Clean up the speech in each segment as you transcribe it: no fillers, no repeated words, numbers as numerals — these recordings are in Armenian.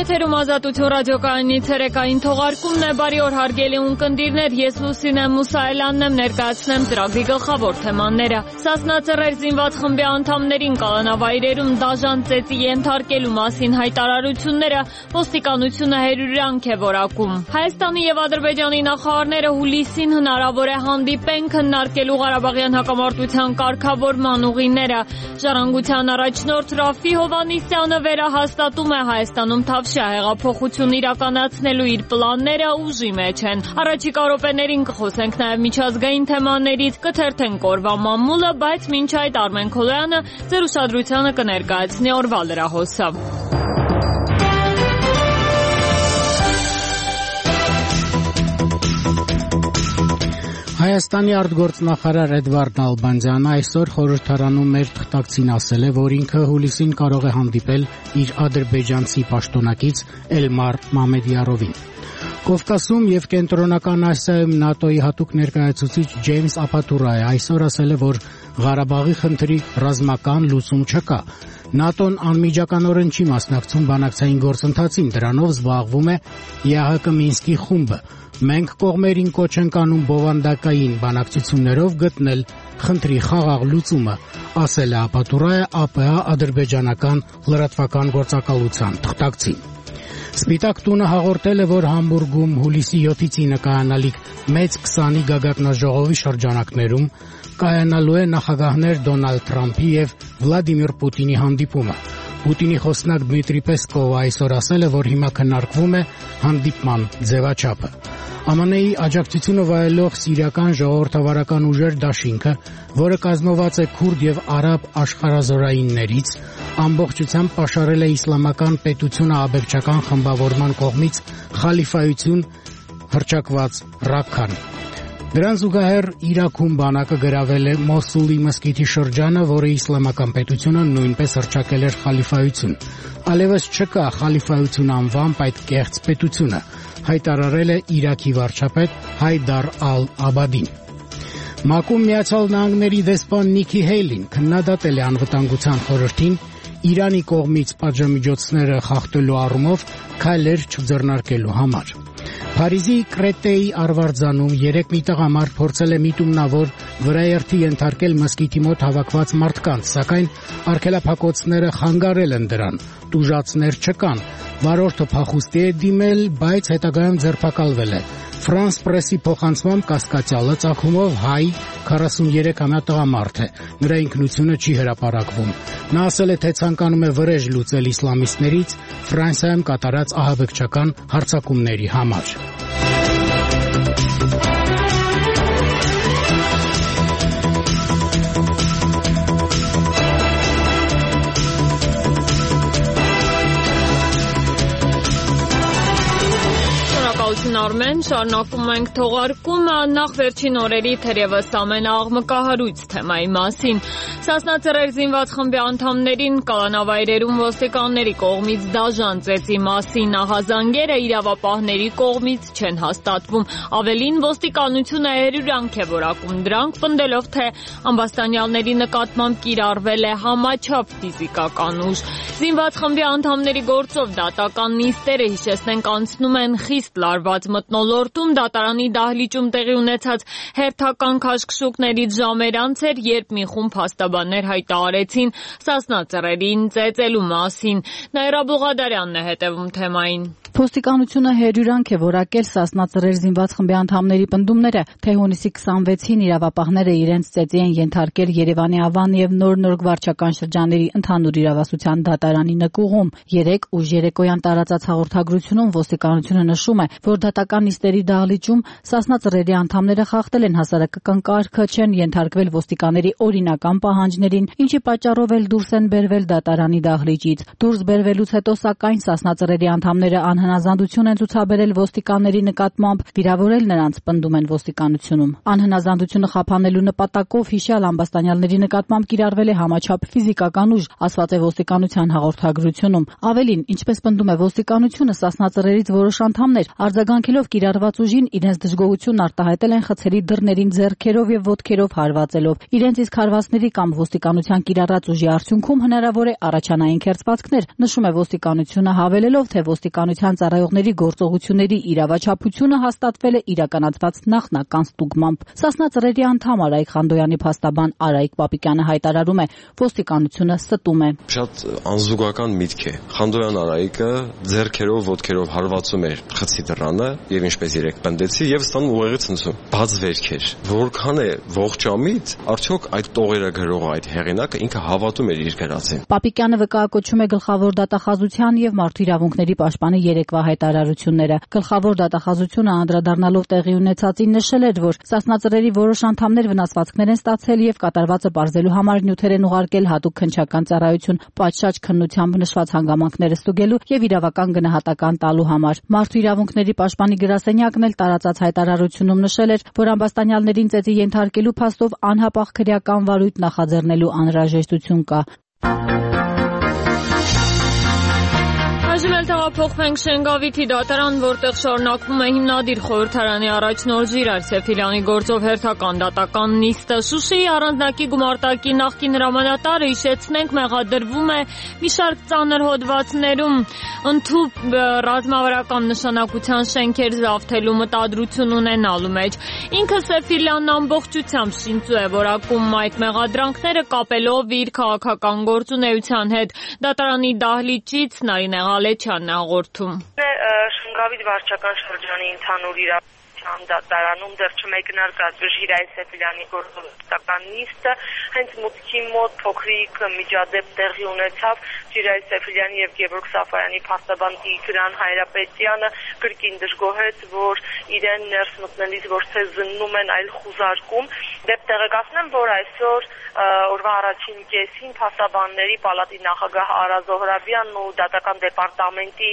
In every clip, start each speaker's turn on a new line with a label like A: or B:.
A: Եթերում Ազատություն ռադիոկայանի ցերեկային թողարկումն է, բարի օր հարգելի ունկնդիրներ, ես Լուսինե Մուսայելյանն եմ, ներկայացնեմ ծրագրի գլխավոր թեմաները։ Սասնա Ծռեր զինված խմբի անդամներին կալանավայրերում դաժան ծեծի ենթարկելու մասին հայտարարությունները ոստիկանությունը հերյուրանք է որակում։ Հայաստանի եւ Ադրբեջանի նախարարները հուլիսին հնարավոր է հանդիպեն քննարկելու Ղարաբաղյան հակամարտության կարգավորման ուղիները։ Ժառանգության առաջնորդ Ռաֆի Հովհաննիսյանը վերահաստատում է Հայաստանում Թավշյա հեղափոխություն իրականացնելու իր պլանները ուժի մեջ են։ Առաջիկա րոպեներին կխոսենք նաև միջազգային թեմաներից, կթերթենք օրվա մամուլը, բայց մինչ այդ Արմեն Քոլոյանը ձեր ուշադրությանը կներկայացնի օրվա լրահոսը։
B: Հայաստանի արտգործնախարար Էդվարդ Նալբանդյանը այսօր խորհրդարանում մեր թղթակցին ասել է, որ ինքը հուլիսին կարող է հանդիպել իր ադրբեջանցի պաշտոնակից Էլմար Մամեդյարովին։ Կովկասում եւ Կենտրոնական Ասիայում ՆԱՏՕ-ի հատուկ ներկայացուցիչ Ջեյմս Ափաթուրայը այսօր ասել է, որ Ղարաբաղի խնդրի ռազմական լուծում չկա։ ՆԱՏՕ-ն անմիջականորեն չի մասնակցում բանակցային գործընթացին, դրանով զբաղվում է ԵԱՀԿ Մինսկի խումբը։ Մենք կողմերին կոչ ենք անում բովանդակային բանակցություններով գտնել խնդրի խաղաղ լուծումը, ասել է Ափաթուրայը ԱՊՀ ադրբեջանական լրատվական գործակալության թղթակցին։ Սպիտակ տունը հաղորդել է, որ Համբուրգում հուլիսի 7-ից 9 կայանալիք մեծ 20-ի գագաթնաժողովի շրջանակներում կայանալու է նախագահներ Դոնալդ Թրամփի եւ Վլադիմիր Պուտինի հանդիպումը։ Պուտինի խոսնակ Դմիտրի Պեսկովը այսօր ասել է, որ հիմա քննարկվում է հանդիպման ձևաչափը։ ԱՄՆ-ի աջակցությունը վայելող սիրիական ժողովրդավարական ուժեր դաշինքը, որը կազմված է քուրդ եւ արաբ աշխարհազորայիններից, ամբողջությամբ պաշարել է իսլամական պետությունը աբեկչական խմբավորման կողմից խալիֆայություն հռչակված Ռաքքան։ Դրան զուգահեռ Իրաքում բանակը գրավել է Մոսուլի մզկիթի շրջանը, որը իսլամական պետությունը նույնպես հռչակել էր խալիֆայություն։ Այլևս չկա խալիֆայություն անվամբ այդ կեղծ պետությունը, հայտարարել է Իրաքի վարչապետ Հայդար Ալ-Աբադին։ ՄԱԿ-ում Միացյալ Նահանգների դեսպան Նիքի Հեյլին քննադատել է անվտանգության խորհրդին Իրանի կողմից պատժամիջոցները խախտելու առումով քայլեր չձեռնարկելու համար։ Փարիզի Կրետեի Արվարձանում 3 մի տղամարդ փորձել է միտումնավոր վրաերթի ենթարկել մզկիթի մոտ հավաքված մարդկանց, սակայն արգելափակոցները խանգարել են դրան, տուժածներ չկան։ Վարորդը փախուստի է դիմել, բայց հետագայում ձերբակալվել է։ Ֆրանս պրեսի փոխանցմամբ կասկածյալը ծագումով հայ 43-ամյա տղամարդ է։ Նրա ինքնությունը չի հրապարակվում։ Նա ասել է, թե ցանկանում է վրեժ լուծել իսլամիստներից Ֆրանսիայում կատարած ահաբեկչական հարձակումների համար։
A: Արմեն, շարունակում ենք թողարկումը, նախ վերջին օրերի թերևս ամենաաղմկահարույց թեմայի մասին։ Սասնա Ծռեր զինված խմբի անդամներին կալանավայրերում ոստիկանների կողմից դաժան ծեծի մասին ահազանգերը իրավապահների կողմից չեն հաստատվում։ Ավելին, ոստիկանությունը հերյուրանք է որակում դրանք, պնդելով, թե ամբաստանյալների նկատմամբ կիրառվել է համաչափ ֆիզիկական ուժ։ Զինված խմբի անդամների գործով դատական նիստերը, հիշեցնենք, անցնում են խիստ լարված մթնոլորտում, դատարանի դահլիճում տեղի ունեցած հերթական քաշքշուկներից ժամեր անց էր, երբ մի խումբ փաստաբաններ հայտարարեցին Սասնա Ծռերին ծեծելու մասին։ Նաիրա Բուղադարյանն է հետևում թեմային։
C: Ոստիկանությունը հերյուրանք է որակել Սասնա Ծռեր զինված խմբի անդամների պնդումները, թե հունիսի 26-ին իրավապահները իրենց ծեծի են ենթարկել Երևանի Ավան եւ Նոր վարչական շրջանների ընդհանուր իրավասության դատարանի նկուղում։ 3 ուժ երեկոյան տարածած հաղորդագրությունում ոստիկանությունը նշում է, որ դատական նիստերի դահլիճում Սասնա Ծռերի անդամները խախտել են հասարակական կարգը, չեն ենթարկվել ոստիկանների օրինական պահանջներին, ինչի պատճառով էլ դուրս են բերվել դատարանի դահլիճից։ Դուրս բերվելուց հետո, սակայն, Սասնա Ծռերի անդամները անհնազանդություն են ցուցաբերել ոստիկանների նկատմամբ, վիրավորել նրանց, պնդում են ոստիկանությունում։ Անհնազանդությունը խափանելու նպատակով հիշյալ ամբաստանյալների նկատմամբ կիրառվել է համաչափ ֆիզիկական ուժ, ասված է ոստիկանության հաղորդագրությունում։ Ավելին, ինչպես պնդում է ոստիկանությունը, Սասնա ծռերից որոշ անդամներ արձագանքելով կիրառված ուժին իրենց դժգոհությունն արտահայտել են խցերի դռներին ձեռքերով եւ ոտքերով հարվածելով։ Իրենց իսկ հարվածների կամ ոստիկանության կիրառած ուժի արդյունքում հնարավոր է առաջանային քերծվածքներ, նշում է ոստիկանությունը, հավելելով, թե ոստիկանության ծառայողների գործողությունների իրավաչափությունը հաստատվել է իրականացված նախնական ստուգմամբ։ Սասնա ծռերի անդամ Արայիկ Խանդոյանի փաստաբան Արայիկ Պապիկյանը հայտարարում է, ոստիկանությունը ստում է։
D: Շատ անզուգական միտք է։ Խանդոյան Արայիկը ձեռքերով, ոտքերով հարվածում էր խցի դռանը եւ ինչպես երեք պնդեցի եւ ստանում ուղեղի ցնցում։ Բաց վերք էր։ Որքան է ողջամիտ, արդյոք այդ տողերը գրողը, այդ հեղինակը ինքը հավատում էր իր գրածին։
C: Պապիկյանը վկայակոչում է գլխավոր դատախազության եւ մարդու իրավունքների պաշտպանի երեկվա հայտարարությունները։ Գլխավոր դատախազությունը անդրադառնալով տեղի ունեցածին նշել էր, որ Սասնա ծռերի որոշ անդամներ վնասվածքներ են ստացել եւ կատարվածը բարձելու համար նյութեր են ուղարկել հատուկ քննչական ծառայություն, պատշաճ քննությամբ նշված հանգամանքները ստուգելու եւ իրավական գնահատական տալու համար։ Մարդու իրավունքների պաշտպանի գրասենյակն էլ տարածած հայտարարությունում նշել էր, որ ամբաստանյալներին ծեծի ենթարկելու փաստով անհապաղ քրեական վարույթ նախաձեռնելու անհրաժեշտություն կա։
A: Այժմ էլ տեղափոխվենք Շենգավիթի դատարան, որտեղ շարունակվում է հիմնադիր խորհրդարանի առաջնորդ Ժիրայր Սեֆիլյանի գործով հերթական դատական նիստը։ Շուշիի առանձնակի գումարտակի նախկին հրամանատարը, հիշեցնենք, մեղադրվում է մի շարք ծանր հոդվածներում ընդհուպ ռազմավարական նշանակության շենքեր զավթելու մտադրություն ունենալու մեջ։ Ինքը Սեֆիլյանն ամբողջությամբ շինծու է որակում այդ մեղադրանքները կապելով իր քաղաքական գործունեության հետ։ Դատարանի դահլիճից Նարինե Ղալեչյանն է հաղորդում։
E: Շենգավիթ վարչական շրջանի ընդհանուր իրավասության դատարանում դեռ չմեկնարկած Ժիրայր Սեֆիլյանի գործով դատական նիստը հենց մուտքի մոտ փոքրիկ միջադեպ տեղի ունեցավ։ Ժիրայր Սեֆիլյանի եւ Գևորգ Սաֆարյանի փաստաբան Տիգրան Հայրապետյանը կրկին դժգոհեց, որ իրեն ներս մտնելիս ոչ թե զննում են, այլ խուզարկում։ Դեպ տեղեկացնեմ, որ այսօր օրվա առաջին կեսին փաստաբանների պալատի նախագահ Արա Զոհրաբյանն ու դատական դեպարտամենտի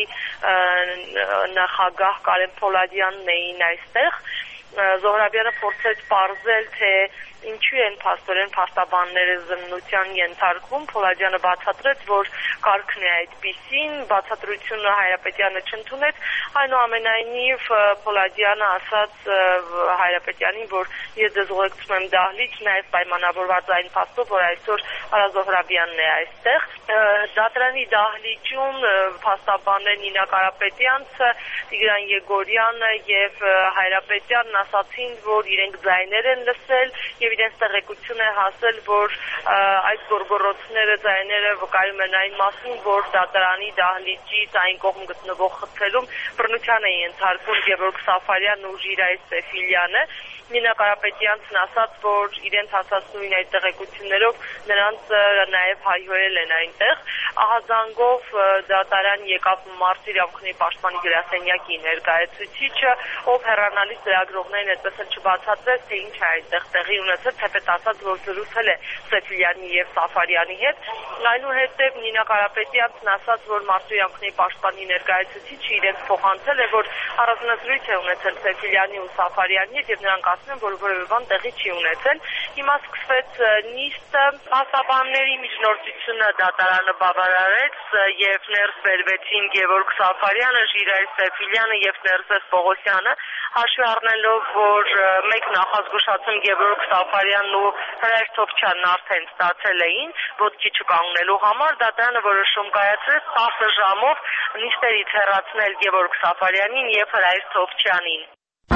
E: նախագահ Կարեն Փոլադյանն էին այստեղ։ Զոհրաբյանը փորձեց պարզել, թե ինչու են փաստորեն փաստաբանները զննության ենթարկվում։ Փոլադյանը բացատրեց, որ կարգն է այդպիսին, բացատրությունը Հայրապետյանը չընդունեց, այնուամենայնիվ Փոլադյանը ասաց Հայրապետյանին, որ ես ձեզ ուղեկցում եմ դահլիճ, նաև պայմանավորված այն փաստով, որ այսօր Արա Զոհրաբյանն է այստեղ։ Դատարանի դահլիճում փաստաբաններ Նինա Կարապետյանցը, Տիգրան Եգորյանը եւ Հայրապետյանն ասացին, որ իրենք ձայներ են լսել եւ իրենց տեղեկություն է հասել, որ այդ գորգորոցները, ձայները վկայում են այն մասին, որ դատարանի դահլիճից այն կողմ գտնվող խցելում բռնության է ենթարկվում Գևորգ Սաֆարյանն ու Ժիրայր Սեֆիլյանը։ Նինա Կարապետյանցն ասաց, որ իրենց հասած նույն այդ տեղեկություններով նրանց նաև հայհոյել են այնտեղ։ Ահազանգով դատարան եկավ մարդու իրավունքների պաշտպանի գրասենյակի ներկայացուցիչը, ով հեռանալիս լրագրողներին այդպես էլ չբացատրեց, թե ինչ է այնտեղ տեղի ունեցել, թեպետ ասաց, որ զրուցել է Սեֆիլյանի եւ Սաֆարյանի հետ։ Այնուհետև Նինա Կարապետյանցն ասաց, որ մարդու իրավունքների պաշտպանի ներկայացուցիչը իրենց փոխանցել է, որ առանձնազրույց է ունեցել Սեֆիլյանի ու Սաֆարյանի հետ եւ նրանք ասում են, որ որևէ բան տեղի չի ունեցել։ Հիմա սկսվեց նիստը, փաստաբանների միջնորդությունը դատարանը բավարարեց եւ ներս բերվեցին Գևորգ Սաֆարյանը, Ժիրայր Սեֆիլյանը եւ Ներսես Պողոսյանը, հաշվի առնելով, որ մեկ նախազգուշացում Գևորգ Սաֆարյանն ու Հրայր Թովչյանն արդեն ստացել էին ոտքի չկանգնելու համար, դատարանը որոշում կայացրեց 10 ժամով նիստերից հեռացնել Գևորգ Սաֆարյանին եւ Հրայր Թովչյանին։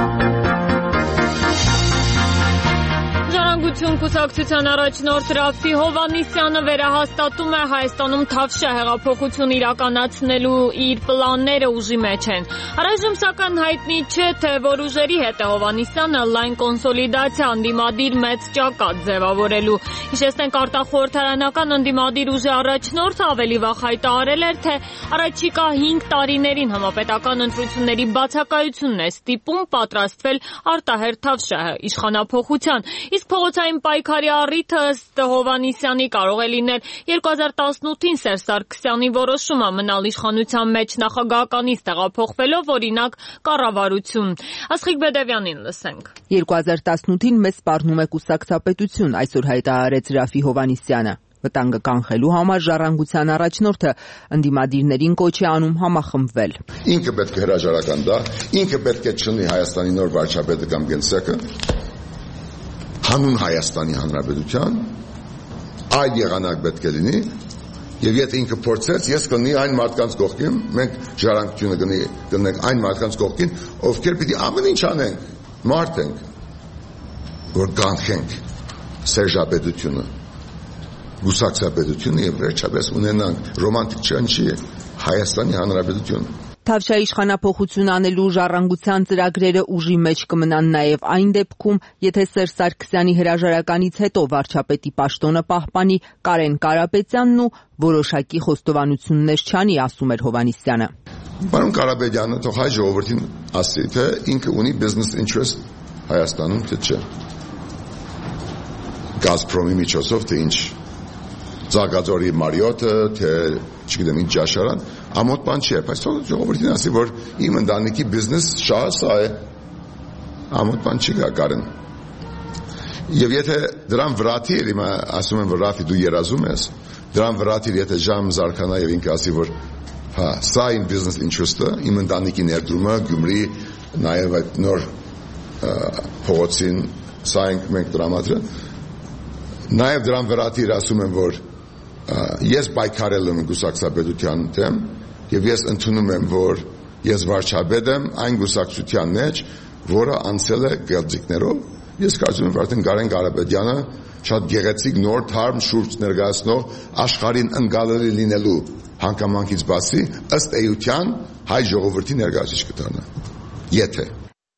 A: Ժառանգություն կուսակցության առաջնորդ Ռաֆի Հովհաննիսյանը վերահաստատում է Հայաստանում Թավշյա հեղափոխություն իրականացնելու իր պլանները ուժի մեջ են։ Առայժմ սակայն հայտնի չէ, թե որ ուժերի հետ է Հովհաննիսյանը լայն կոնսոլիդացիա ընդդիմադիր մեծ ճակատ ձևավորելու։ Հիշեցնենք, արտախորհրդարանական ընդդիմադիր ուժի առաջնորդը ավելի վաղ հայտարարել էր, թե առաջիկա 5 տարիներին համապետական ընտրությունների բացակայությունն է ստիպում պատրաստվել արտահերթ Թավշյա իշխանափոխության։ Իսկ փողոցային պայքարի առիթը ըստ Հովհաննիսյանի կարող է լինել 2018-ին Սերժ Սարգսյանի որոշումը մնալ իշխանության մեջ նախագահականից տեղափոխվելով օրինակ կառավարություն։ Աստղիկ Բեդևյանին լսենք։
F: 2018-ին մեզ սպառնում է կուսակցապետություն, այսօր հայտարարեց Ռաֆի Հովհաննիսյանը։ Վտանգը կանխելու համար ժառանգության առաջնորդը ընդդիմադիրներին կոչ է անում համախմբվել։
G: Ինքը պետք է հրաժարական տա, ինքը պետք է չլինի Հայաստանի նոր վարչապետը կամ գենսեկը, հանուն Հայաստանի Հանրապետության, այդ եղանակ պետք է լինի, եւ եթե ինքը փորձեց, ես կլինի այն մարդկանց կողքին, մենք ժառանգությունը կնենք այն մարդկանց կողքին, ովքեր պիտի ամեն ինչ անենք, մարդ ենք, որ կանխենք սերժապետությունը, գուսակցապետությունը եւ վերջապես ունենանք ռոմանտիկ չանչի Հայաստանի Հանրապետություն։
F: Թավշյա իշխանափոխություն անելու ժառանգության ծրագրերը ուժի մեջ կմնան նաև այն դեպքում, եթե Սերժ Սարգսյանի հրաժարականից հետո վարչապետի պաշտոնը պահպանի Կարեն Կարապետյանն ու որոշակի խոստովանություններ չանի, ասում էր Հովհաննիսյանը։
G: Պարոն Կարապետյանը թող հայ ժողովրդին ասի, թե ինքը ունի business interest Հայաստանում, թե չէ։ Գազպրոմի միջոցով թե ինչ Զարգաձորի Մարիոտը, թե չգիտեմ ինչ ճաշարան, ամոթ բան չի, բայց թող ժողովրդին ասի, որ իմ ընտանիքի բիզնես շահը սա է, ամոթ բան չի գարեն։ Եվ եթե դրան վրաթիր, հիմա ասում եմ, որ Ռաֆի դու երազում ես, դրան վրաթիր, եթե ժամ զարկանա եւ ինքը ասի, որ հա, սա իմ business interest-ը, իմ ընտանիքի ներդրումը, Գյումրի, նաեւ այդ նոր փողոցին, սա ենք մենք տրամադրը, նաեւ դրան վրաթիր ասում եմ, որ ես պայքարել եմ գուսակցապետության դեմ եւ ես ընդունում եմ, որ ես վարչապետ եմ այն գուսակցության մեջ, որը անցել է գեղձիկներով։ Ես կարծում եմ, որ արդեն Կարեն Կարապետյանը շատ գեղեցիկ նոր թարմ շուրջ ներկայացնող աշխարհին ընկալելի լինելու հանգամանքից բացի ըստ էության հայ ժողովրդի ներկայացուցիչ կդառնա։ Եթե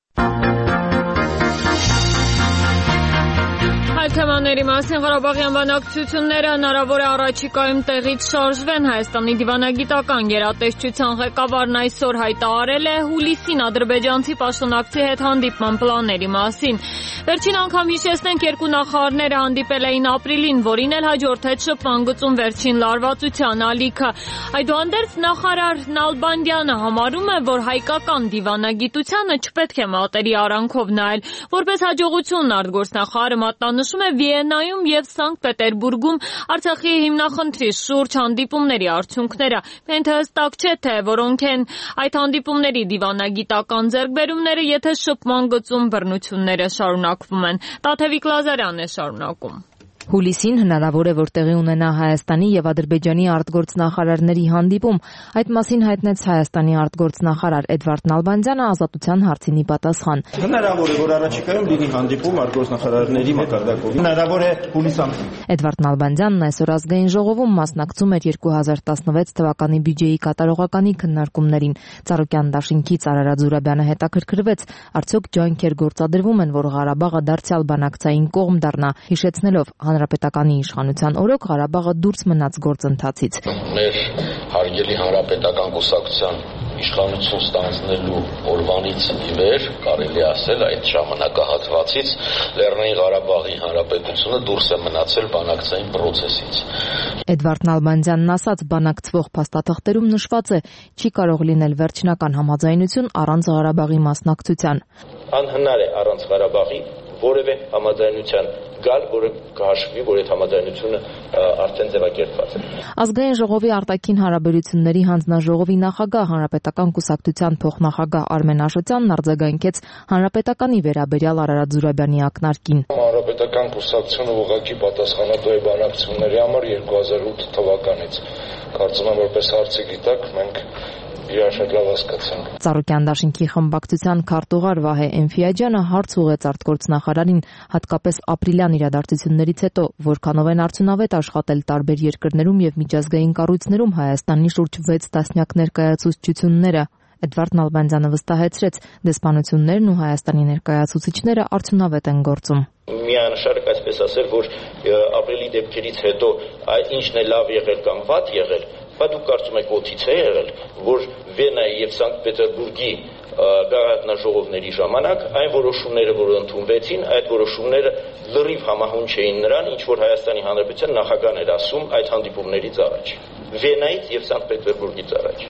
A: Թեմաների մասին Ղարաբաղյան բանակցությունները հնարավոր է առաջիկայում տեղից շարժվեն։ Հայաստանի դիվանագիտական գերատեսչության ղեկավարն այսօր հայտարարել է հուլիսին ադրբեջանցի պաշտոնակցի հետ հանդիպման պլանների մասին։ Վերջին անգամ հիշեցնենք, երկու նախարարները հանդիպել էին ապրիլին, որին էլ հաջորդեց շփման գծում վերջին լարվածության ալիքը։ Այդուհանդերձ նախարար Նալբանդյանը համարում է, որ հայկական դիվանագիտությանը չպետք է մատերի արանքով նայել։ Որպես հաջողություն արտգործնախարարը մատնանշում է Վիեննայում եւ Սանկտ Պետերբուրգում Արցախի հիմնախնդրի շուրջ հանդիպումների արդյունքները։ Մենք հստակ չէ, թե որոնք են այդ հանդիպումների դիվանագիտական ձեռքբերումները, եթե շփման գծում բռնությունները շարունակվում են։ Տաթևիկ Լազարյանն է շարունակում։
H: Հուլիսին հնարավոր է, որ տեղի ունենա Հայաստանի եւ Ադրբեջանի արտգործնախարարների հանդիպում։ Այդ մասին հայտնեց Հայաստանի արտգործնախարար Էդվարդ Նալբանդյանը ազատության հարցինի պատասխան։
I: Հնարավոր է, որ առաջիկայում լինի հանդիպում արտգործնախարարների մակարդակով։ Հնարավոր է հուլիս ամսին։
H: Էդվարդ Նալբանդյանն այսօր ազգային ժողովում մասնակցում էր 2016 թվականի բյուջեի կատարողականի քննարկումներին։ Ծառուկյան դաշինքից Արարատ Զուրաբյանը հետաքրքրվեց, արդյոք ջանքեր գործադրվում են, որ Ղարաբաղը դարձյալ բանակցային կողմ դառնա, հիշեցնելով Հանրապետականի իշխանության օրոք Ղարաբաղը դուրս մնաց գործընթացից։
J: Մեր հարգելի հանրապետական կուսակցության իշխանություն ստանձնելու օրվանից ի վեր կարելի ասել այդ ժամանակահատվածից Լեռնային Ղարաբաղի հանրապետությունը դուրս է մնացել բանակցային process-ից։
H: Էդվարդ Նալբանդյանն ասաց, բանակցվող փաստաթղթերում նշված է, չի կարող լինել վերջնական համաձայնություն առանց Ղարաբաղի մասնակցության։
I: Անհնար է առանց Ղարաբաղի որևէ համաձայնության գալ, որը կհաշվի, որ այդ համաձայնությունը արդեն ձևակերպված է։
H: Ազգային ժողովի արտաքին հարաբերությունների հանձնաժողովի նախագահ հանրապետական կուսակցության փոխնախագահ Արմեն Աշոտյանն արձագանքեց հանրապետականի վերաբերյալ Արարատ Զուրաբյանի ակնարկին։
J: Հանրապետական կուսակցությունը ուղղակի պատասխանատու է բանակցությունների համար 2008 թվականից։ Կարծում եմ, որպես հարցը գիտակ, մենք իրար շատ լավ հասկացանք։
H: Ծառուկյան դաշինքի խմբակցության քարտուղար Վահե Էնֆիաջյանը հարց ուղղեց արտգործնախարարին, հատկապես ապրիլյան իրադարձություններից հետո, որքանով են արդյունավետ աշխատել տարբեր երկրներում եւ միջազգային կառույցներում Հայաստանի շուրջ 6 տասնյակ ներկայացուցչությունները։ Էդվարդ Նալբանդյանը վստահեցրեց, դեսպանություններն ու Հայաստանի ներկայացուցիչները արդյունավետ են գործում։
I: Միանշանակ այսպես ասել, որ ապրիլի դեպքերից հետո ինչն է լավ եղել կամ վատ եղել, բայց դուք կարծում եք օդից է եղել, որ Վիեննայի եւ Սանկտ Պետերբուրգի գաղտնաժողովների ժամանակ այն որոշումները, որ ընդունվեցին, այդ որոշումները լրիվ համահունչ էին նրան, ինչ որ Հայաստանի Հանրապետության նախագահն էր ասում այդ հանդիպումներից առաջ, Վիեննայից եւ Սանկտ Պետերբուրգից առաջ։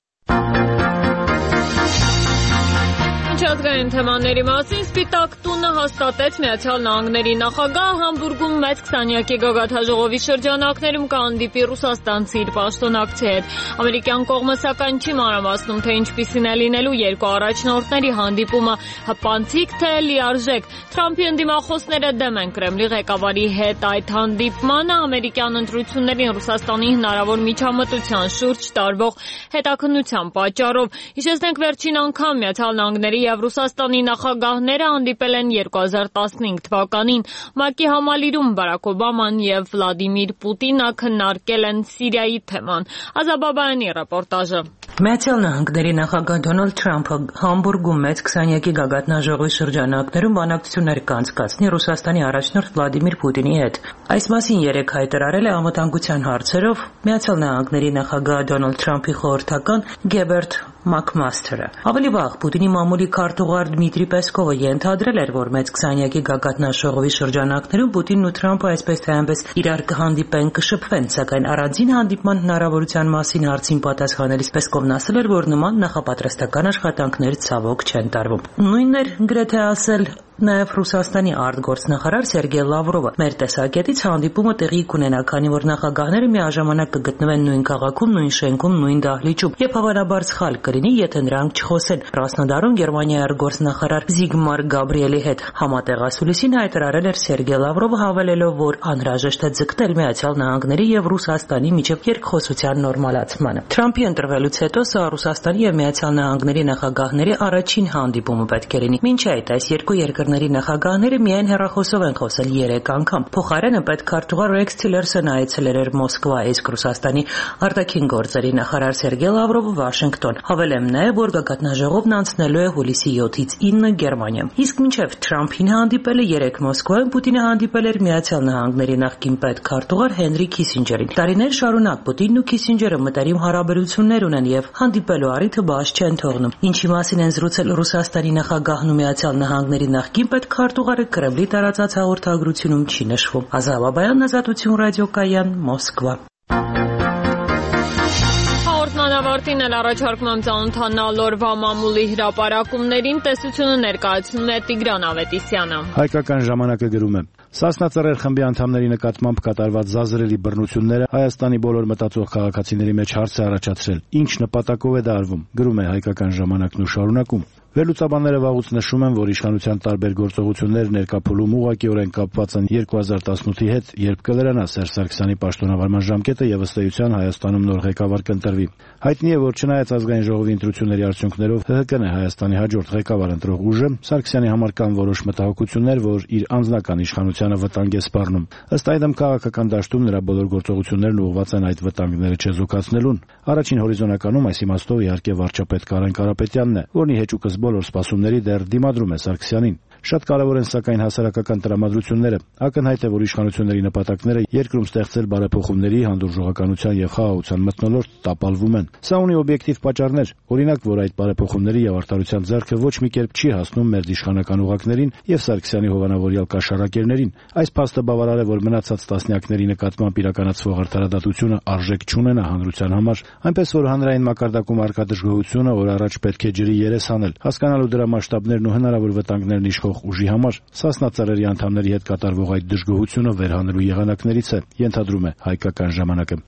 A: Միջազգային թեմաների մասին Սպիտակ տունը հաստատեց Միացյալ Նահանգների նախագահ Համբուրգում մեծ 20-յակի գագաթնաժողովի շրջանակներում կհանդիպի ռուսաստանցի իր պաշտոնակցի հետ։ Ամերիկյան կողմը սակայն չի մանրամասնում, թե ինչպիսին է լինելու երկու առաջնորդների հանդիպումը, հպանցիկ թե լիարժեք։ Թրամփի ընդդիմախոսները դեմ են Կրեմլի ղեկավարի հետ այդ հանդիպմանը ամերիկյան ընտրություններին Ռուսաստանի հնարավոր միջամտության շուրջ տարվող հետաքննության պատճառով։ Հիշեցնենք, վերջին անգամ Միացյալ Նահանգների եւ Ռուսաստանի նախագահները հանդիպել են 2015 թվականին։ ՄԱԿ-ի համալիրում Բարաք Օբաման եւ Վլադիմիր Պուտինը քննարկել են Սիրիայի թեման։ Ազաբաբայանի ռեպորտաժը։
K: Միացյալ Նահանգների նախագահ Դոնալդ Թրամփը Համբուրգում մեծ 20-յակի գագաթնաժողովի շրջանակներում բանակցություններ կանցկացնի Ռուսաստանի առաջնորդ Վլադիմիր Պուտինի հետ։ Այս մասին երեկ հայտարարել է անվտանգության հարցերով Միացյալ Նահանգների նախագահ Դոնալդ Թրամփի խորհրդական Գեբերտ Մակմասթերը։ Ավելի վաղ Պուտինի մամուլի քարտուղար Դմիտրի Պեսկովը ենթադրել էր, որ մեծ 20-յակի գագաթնաժողովի շրջանակներում Պուտինն ու Թրամփը այսպես թե այնպես իրար կհանդիպեն, կշփվեն, սակայն առանձին հանդիպման հնարավորության մասին հարցին պատասխանելիս Պեսկովն ասել էր, որ նման նախապատրաստական աշխատանքներ ցավոք չեն տարվում։ Նույնն էր գրեթե ասել նաև Ռուսաստանի արտգործնախարար Սերգեյ Լավրովը։ Մեր տեսակետից հանդիպումը տեղի կունենա, քանի որ նախագահները միաժամանակ կգտնվեն նույն քաղաքում, նույն շենքում, նույն դահլիճում, եւ հավանաբար սխալ կլինի, եթե նրանք չխոսեն։ Krasnodar-ում Գերմանիայի արտգործնախարար Զիգմար Գաբրիելի հետ համատեղ ասուլիսին հայտարարել էր Սերգեյ Լավրովը, հավելելով, որ անհրաժեշտ է ձգտել Միացյալ Նահանգների եւ Ռուսաստանի միջև երկխոսության նորմալացմանը։ Թրամփի ընտրվելուց հետո սա Ռուսաստանի եւ Միացյալ Նահանգների նախագահների առաջին հանդիպումը պետք է լինի։ Մինչ այդ այս երկու երկրների նախագահները միայն հեռախոսով են խոսել 3 անգամ։ Փոխարենը պետքարտուղար Ռեքս Թիլերսոնը այցելել էր Մոսկվա, իսկ Ռուսաստանի արտաքին գործերի նախարար Սերգեյ Լավրովը Վաշինգտոն։ Հավելեմ նաև, որ գագաթնաժողովն անցնելու է հուլիսի 7-ից 9 Գերմանիայում։ Իսկ մինչև Թրամփին հանդիպելը 3 Մոսկվայում Պուտինը հանդիպել էր Միացյալ Նահանգների նախկին պետքարտուղար Հենրի Քիսինջերին։ Տարիներ շարունակ Պուտինն ու Քիսինջերը մտերիմ հարաբերություններ ունեն եւ հանդիպելու առիթը բաց չեն թողնում։ Ինչի մասին են զրուցել Ռուսաստանի նախագահն ու Միացյալ Նահանգների նախկին պետքարտուղարը Կրեմլի տարածած հաղորդագրությունում չի նշվում։ Ազաբաբայան, Ազատություն ռադիոկայան, Մոսկվա։
A: Հաղորդմանավարտին էլ առաջարկում եմ ծանոթանալ օրվա մամուլի հրապարակումներին, տեսությունը ներկայացնում է Տիգրան Ավետիսյանը։
L: Հայկական ժամանակը գրում է. Սասնա Ծռեր խմբի անդամների նկատմամբ կատարված զազրելի բռնությունները Հայաստանի բոլոր մտածող քաղաքացիների մեջ հարց է առաջացրել. ինչ նպատակով է դա արվում, գրում է Հայկական ժամանակն ու շարունակում. Վերլուծաբանները վաղուց նշում են, որ իշխանության տարբեր գործողություններ ներկայացում ուղղակիորեն կապված են 2018-ի հետ, երբ կլրանա Սերժ Սարգսյանի պաշտոնավարման ժամկետը եւ ըստ էության Հայաստանում նոր ղեկավար կընտրվի։ Հայտնի է, որ չնայած ազգային ժողովի ընտրությունների արդյունքներով ՀՀԿ-ն է Հայաստանի հաջորդ ղեկավար ընտրող ուժը, Սարգսյանի համար կան որոշ մտահոգություններ, որ իր անձնական իշխանությանը վտանգ է սպառնում։ Ըստ այդմ քաղաքական դաշտում նրա բոլոր գործողություններն ուղղված են այդ վտանգները չեզոքացնելուն։ Առաջին հորիզոնականում այս իմաստով իհարկե վարչապետ Կարեն Կարապետյանն է, որն ի հեճուկս բոլոր սպասումների դեռ դիմադրում է Սարգսյանին։ Շատ կարևոր են սակայն հասարակական տրամադրությունները։ Ակնհայտ է, որ իշխանությունների նպատակները երկրում ստեղծել բարեփոխումների, հանդուրժողականության եւ խաղաղության մթնոլորտ տապալվում են։ Սա ունի օբյեկտիվ պատճառներ, օրինակ, որ այդ բարեփոխումների եւ արդարության ձեռքը ոչ մի կերպ չի հասնում մեր իշխանական ուղակներին եւ Սարգսյանի հովանավորյալ կաշառակերներին։ Այս փաստը բավարար է, որ մնացած տասնյակների նկատմամբ իրականացվող արդարադատությունը արժեք չունենա հանրության համար, այնպես որ հանրային մակարդակում արկա դժգոհությունը օր առաջ պետք է ջրի երես անել, հասկանալու դրա մասշտաբներն ու հնարավոր վտանգներն իշխող ուժի համար։ Սասնա Ծռերի անդամների հետ կատարվող այդ դժգոհությունը վերհանելու եղանակներից է, ենթադրում է Հայկական ժամանակը։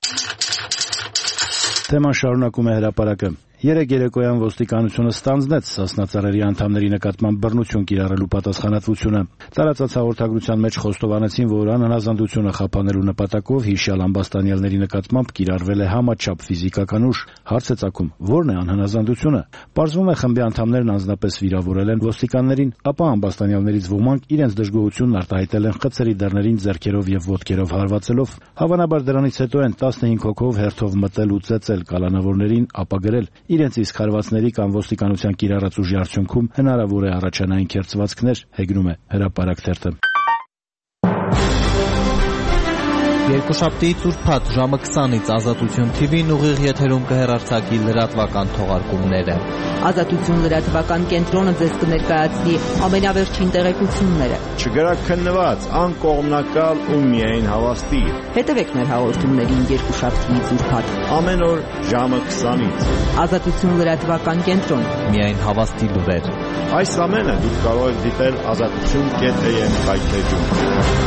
L: Թեման շարունակում է հրապարակը։ Երեկ երեկոյան ոստիկանությունը ստանձնեց Սասնա Ծռերի անդամների նկատմամբ բռնություն կիրառելու պատասխանատվությունը։ Տարածած հաղորդագրության մեջ խոստովանեցին, որ անհնազանդությունը խափանելու նպատակով հիշյալ ամբաստանյալների նկատմամբ կիրառվել է համաչափ ֆիզիկական ուժ։ Հարց է ծագում, ո՞րն է անհնազանդությունը։ Պարզվում է, խմբի անդամներն անձնապես վիրավորել են ոստիկաններին, ապա ամբաստանյալներից ոմանք իրենց դժգոհությունն արտահայտել են խցերի դռներին ձեռքերով եւ ոտքերով հարվածելով։ Հավանաբար դրանից հետո են 15 հոգով հերթով մտել ու ծեծել կալանավորներին, ապա գրել. Իրենց իսկ հարվածների կամ ոստիկանության կիրառած ուժի արդյունքում հնարավոր է առաջանային քերծվածքներ, հեգնում է Հրապարակ թերթը։
M: Երկուշաբթի ծուրփաթ ժամը 20-ից Ազատություն TV-ն ուղիղ եթերում կհեռարձակի լրատվական թողարկումները։
F: Ազատություն լրատվական կենտրոնը ձեզ կներկայացնի ամենավերջին տեղեկությունները։
N: Չգրաքննված, անկողմնակալ ու միայն հավաստի։
F: Հետևեք մեր հաղորդումներին երկուշաբթի ծուրփաթ
N: ամեն օր ժամը 20-ից։
F: Ազատություն լրատվական կենտրոն,
M: միայն հավաստի լուրեր։
N: Այս ամենը դուք կարող եք դիտել azatutun.am կայքեջում։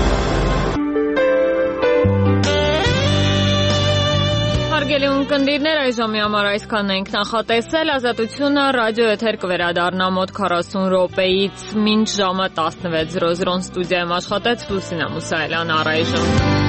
A: Հարգելի ունկնդիրներ, այժմի համար այսքանն ենք նախատեսել։ Ազատությունը ռադիո էթեր կվերադառնա մոտ 40 րոպեից մինչ ժամը 16:00 ստուդիայում աշխատեց Լուսինե Մուսայելյան, առայժմ